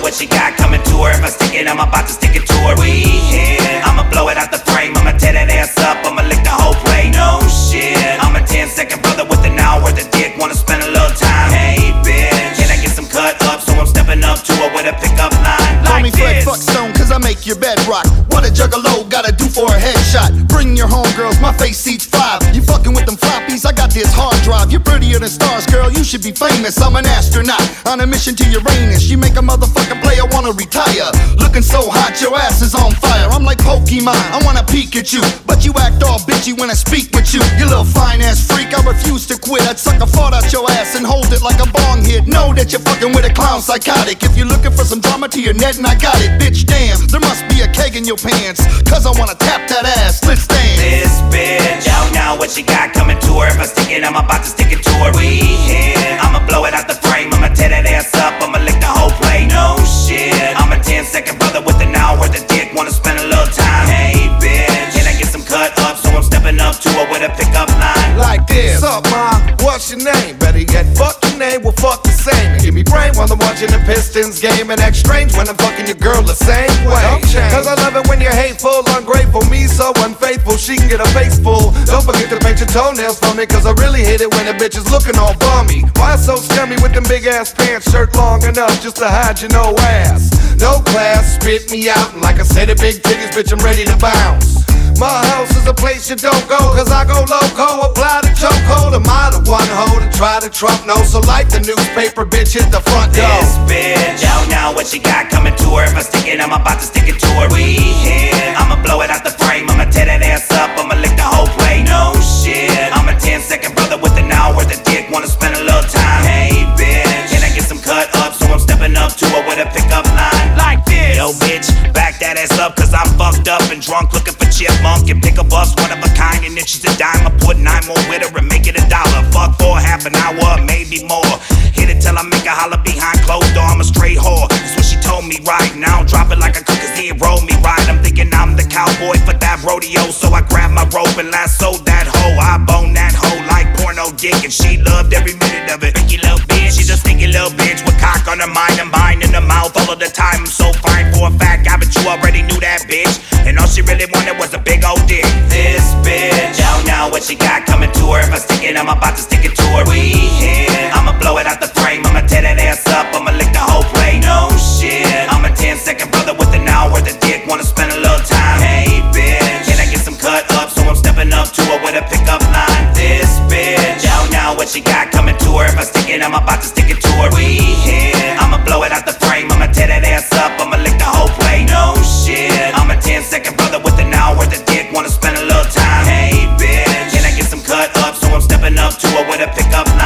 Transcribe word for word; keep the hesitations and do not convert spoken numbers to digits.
what she got coming to her. If I stick it, I'm about to stick it to her. We here, I'ma blow it out the frame. I'ma tear that ass up, I'ma lick the whole plate. No shit, I'm a ten second brother with an hour worth of dick. Wanna spend a little time. Hey bitch, can I get some cut up? So I'm stepping up to her with a pickup line. Call like me Fred this. Fuckstone, cause I make your bed rock. What a juggalo gotta do for a headshot. Bring your homegirls, my face seats five. You fucking with them floppies, I got this hard drive. You're prettier than stars, girl, you should be famous. I'm an astronaut, on a mission to Uranus. You make a motherfucking player wanna retire. Looking so hot, your ass is on fire. I'm like Pokemon, I wanna peek at you, but you act all bitchy when I speak with you. You little fine ass freak, I refuse to quit. I'd suck a fart out your ass and hold it like a bong hit. Know that you're fucking with a clown psychotic. If you're looking for some drama to your net and I got it, bitch damn, there must be a keg in your pants, cause I wanna tap that ass, let's dance. This bitch, don't know what she got coming to her. If I stick it, I'm about to stick it to her. We here, I'ma blow it out the frame. I'ma tear that ass up, I'ma lick the whole plate. No shit, I'm a ten second brother with an hour worth of dick. Wanna spend a little time. Hey bitch, can I get some cut up? So I'm stepping up to her with a pickup line. Like this. What's up, ma? What's your name? Better yet, fuck your name, well fuck the same. And give me brain while I'm watching the Pistons game. And act strange when I'm fucking your girl the same way. Cause I love it when you're hateful, ungrateful. Me so unfaithful, she can get a face full. Don't forget to paint your toenails for me, cause I really hate it when a bitch is looking all bummy. Why so scummy with them big ass pants? Shirt long enough just to hide your no ass. No class, spit me out. And like I said, the big titties, bitch, I'm ready to bounce. My house is a place you don't go, cause I go loco, apply the chokehold. Am I the one hoe to try to trump? No, so like the newspaper, bitch, hit the front door. This bitch, don't know what she got coming to her. If I stick it, I'm about to stick it to her. We here, I'ma blow it out the frame. I'ma tear that ass up, I'ma lick the whole plate. No shit, I'm a ten second brother with an hour worth of dick. Wanna spend a little time. Hey bitch, can I get some cut up? So I'm stepping up to her with a pickup line. Like this. Yo bitch, back that ass up, cause I'm fucked up and drunk looking for chipmunk. And pick a bus, one of a kind, and if she's a dime, I put nine more with her and make it a dollar. Fuck for half an hour, maybe more. Hit it till I make a holler behind closed door. I'm a straight whore, that's what she told me right now. Drop it like a cook, cause he roll me right. I'm thinking I'm the cowboy for that rodeo, so I grab my rope and lasso that hoe. I bone that hoe like porno dick, and she loved every minute of it. Stinky little bitch, she's a stinky little bitch with cock on her mind and mine in her mouth all of the time. I'm so fine for a fat guy, but you already knew that bitch, and all she really wanted was a big old dick. This bitch, don't know what she got coming to her. If I stick it, I'm about to stick it to her. We here, I'ma blow it out the frame. I'ma tear that ass up, I'ma lick the whole plate. No shit, I'm a ten second brother with an hour worth of dick. Wanna spend a little time. Hey bitch, can I get some cut up? So I'm stepping up to her with a pickup line. This bitch, don't know what she got coming to her. If I stick it, I'm about to stick it to her. We here, I'ma blow it out the frame. I'ma tear that ass up, I'ma lick the whole plate. No shit, I'm a ten second brother with an hour worth of dick. Wanna spend a little time. Hey bitch, can I get some cut up? So I'm stepping up to her with a pickup line.